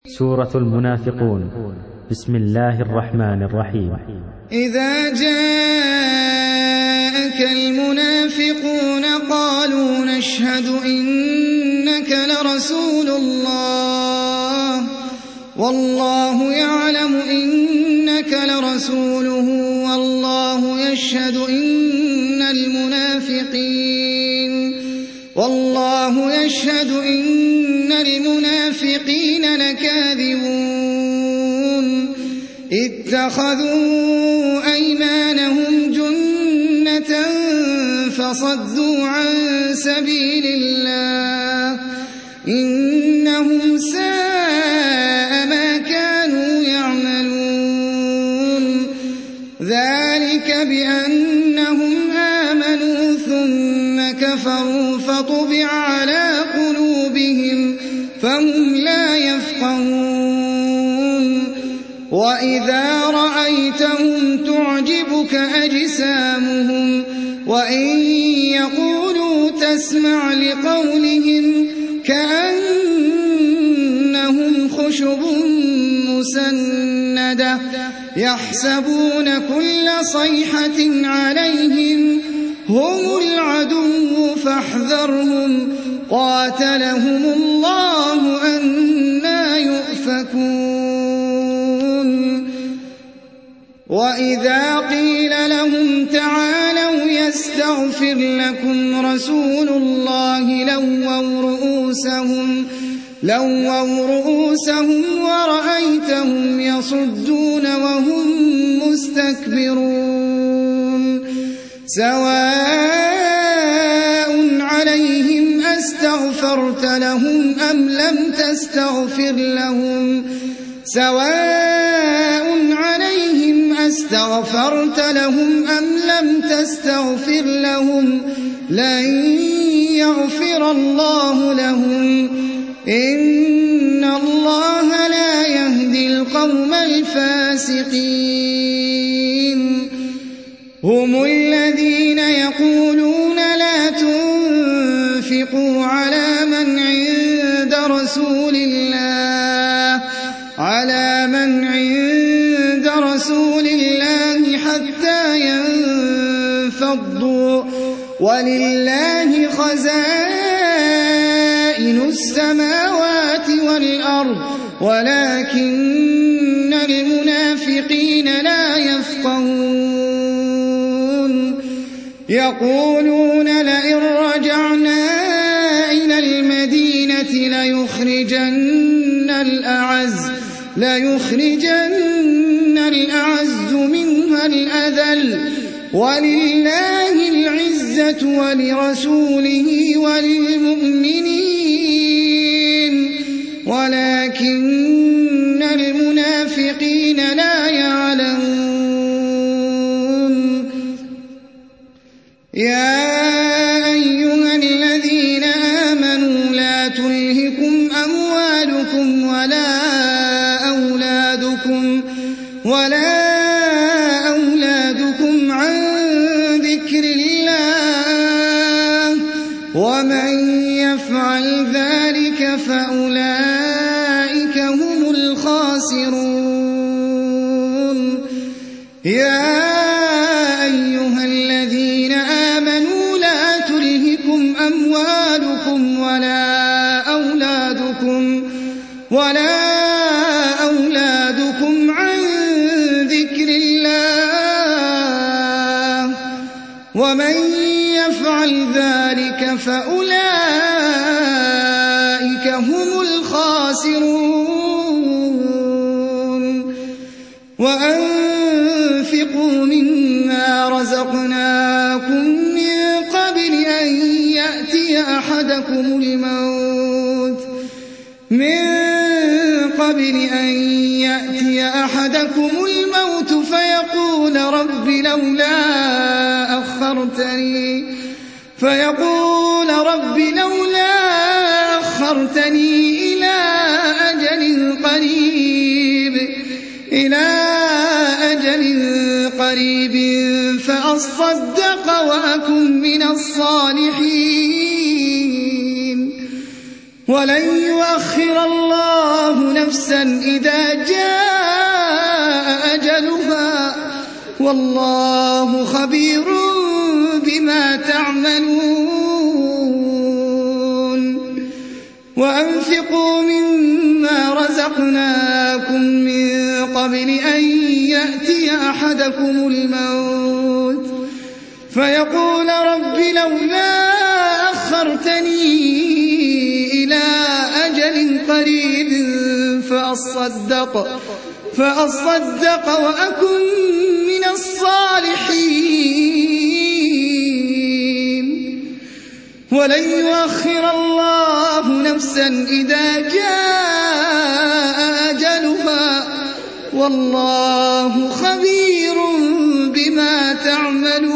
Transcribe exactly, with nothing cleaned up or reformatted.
سورة المنافقون. بسم الله الرحمن الرحيم. إذا جاءك المنافقون قالوا نشهد إنك لرسول الله والله يعلم إنك لرسوله والله يشهد إن المنافقين والله يشهد إن المنافقين لكاذبون اتخذوا أيمانهم جنة فصدوا عن سبيل الله إنهم ساء ما كانوا يعملون ذلك بأنهم آمنوا ثم كفروا فطبع على قلوبهم فهم لا يفقهون وإذا رأيتهم تعجبك أجسامهم وإن يقولوا تسمع لقولهم كأنهم خشب مسندة يحسبون كل صيحة عليهم هم العدو فاحذرهم قاتلهم الله أنى يؤفكون وإذا قيل لهم تعالوا يستغفر لكم رسول الله لووا رؤوسهم لووا رؤوسهم ورأيتهم يصدون وهم مستكبرون سواء عليهم أستغفرت لهم أم لم تستغفر لهم سواء عليهم أستغفرت لهم أم لم تستغفر لهم لن يغفر الله لهم إن الله لا يهدي القوم الفاسقين هم الذين يقولون لا تنفقوا على من عند رسول الله على من عند رسول الله حتى ينفضوا ولله خزائن السماوات والأرض ولكن المنافقين لا يفقهون يقولون لئن رجعنا إلى المدينة ليخرجن الأعز ليخرجن الأعز منها الأذل ولله العزة ولرسوله وللمؤمنين ولكن المنافقين لا يعلمون يا أيها الذين آمنوا لا تلهكم أموالكم ولا أولادكم ولا أولادكم عن ذكر الله ومن يفعل ذلك فأولئك هم الخاسرون يا أيها الذين آمنوا لا تلهكم أموالكم ولا أولادكم ولا أولادكم عن ذكر الله ومن يفعل ذلك فأولئك هم الخاسرون وأنفقوا مما رزقناكم من قبل أن يأتي أحدكم الموت من قبل أن يأتي أحدكم الموت فيقول رب لولا أخرتني فيقول رب لولا أخرتني إلى أجل قريب إلى أجل قريب فأصدق وأكن من الصالحين ولن يؤخر الله نفسا إذا جاء أجلها والله خبير بما تعملون وأنفقوا مما رزقناكم من قبل أن يأتي أحدكم الموت فيقول رب لولا أخرتني إلى أجل قريب فأصدق, فأصدق وأكن من الصالحين ولن يؤخر الله نفسا إذا جاء أجلها والله خبير بما تعملون.